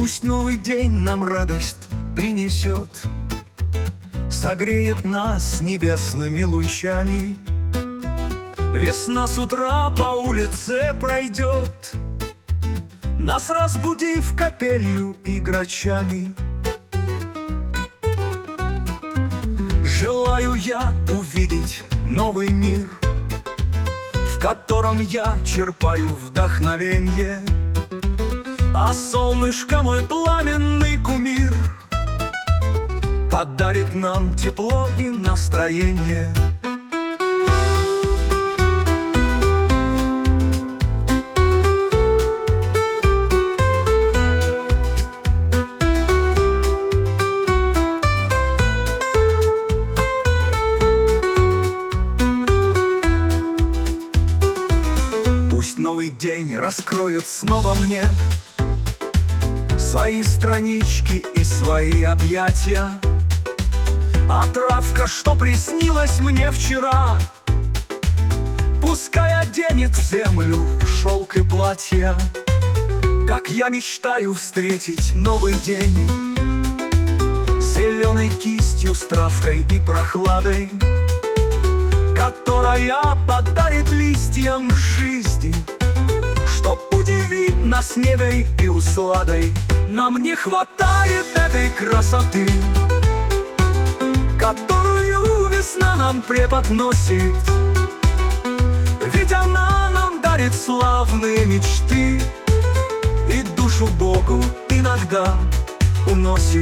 Пусть новый день нам радость принесет, согреет нас небесными лучами. Весна с утра по улице пройдет, нас разбудив капелью и грачами. Желаю я увидеть новый мир, в котором я черпаю вдохновенье, а солнышко мой пламенный кумир подарит нам тепло и настроение. Пусть новый день раскроет снова мне свои странички и свои объятия, а травка, что приснилась мне вчера, пускай оденет в землю шелк и платья. Как я мечтаю встретить новый день с зеленой кистью, с травкой и прохладой, которая подарит листьям жизни, чтоб удивить нас невой и усладой. Нам не хватает этой красоты, которую весна нам преподносит, ведь она нам дарит славные мечты и душу Богу иногда уносит.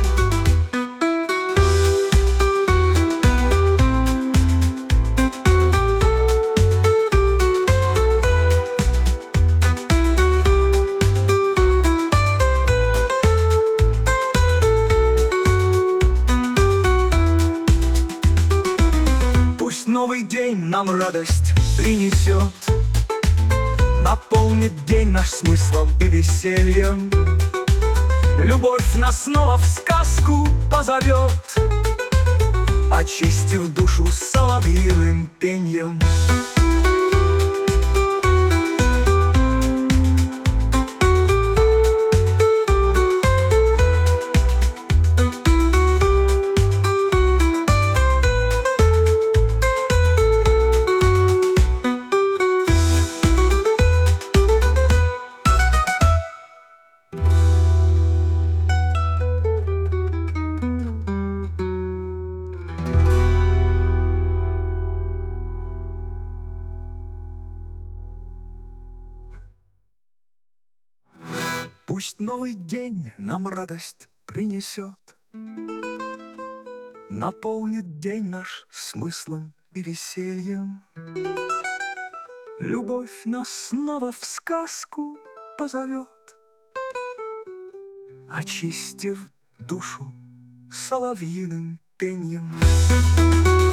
Новый день нам радость принесет, наполнит день наш смыслом и весельем. Любовь нас снова в сказку позовет, очистив душу соловьиным пеньем. Пусть новый день нам радость принесет, наполнит день наш смыслом и весельем. Любовь нас снова в сказку позовет, очистив душу соловьиным пеньем.